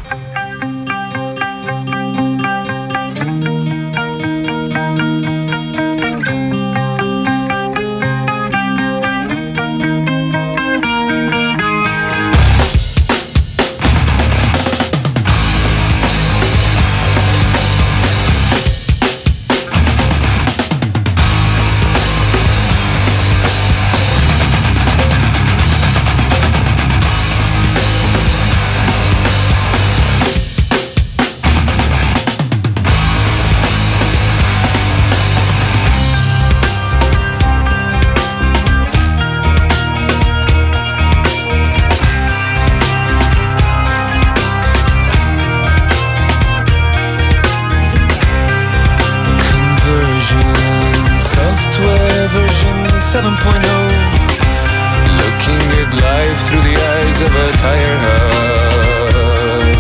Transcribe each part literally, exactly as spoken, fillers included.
seven point oh, looking at life through the eyes of a tire hub.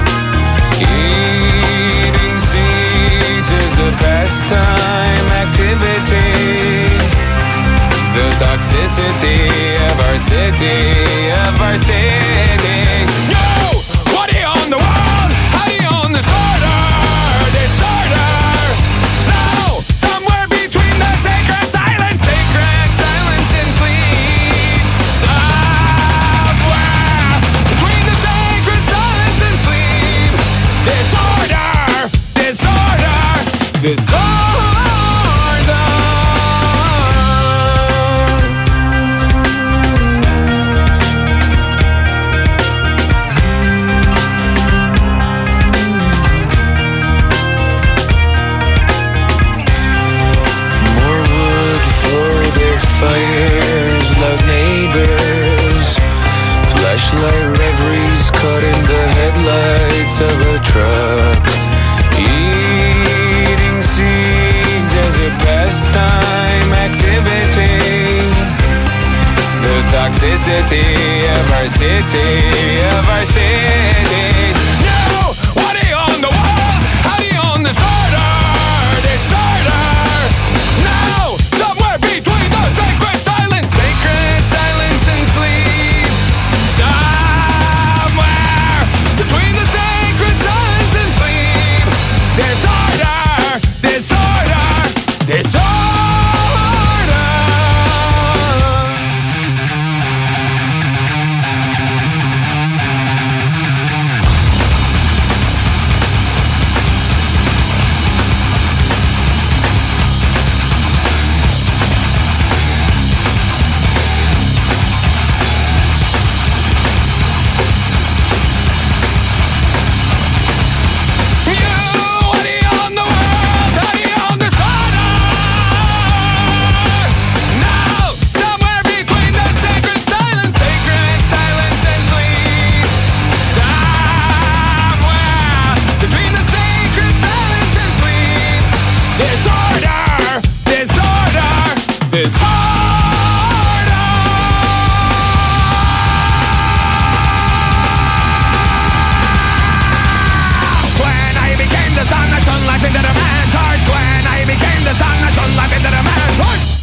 Eating seeds is a pastime activity. The toxicity of our city, of our city. Yo! What do you own the world? How do you own this order? Disorder! No! Somewhere between the sacred silence, sacred silence and sleep. Somewhere between the sacred silence and sleep. Disorder! Disorder! Disorder! Fires, loud neighbors, flashlight reveries caught in the headlights of a truck. Eating seeds as a pastime activity. The toxicity of our city, of our city. No! What do you own the world? How do you own this order? Disorder! No! Somewhere between the sacred silence, sacred silence and sleep. Somewhere between the sacred silence and sleep. Disorder, disorder, disorder. Life into the man's heart. When I became the sun, I shone life into the man's heart.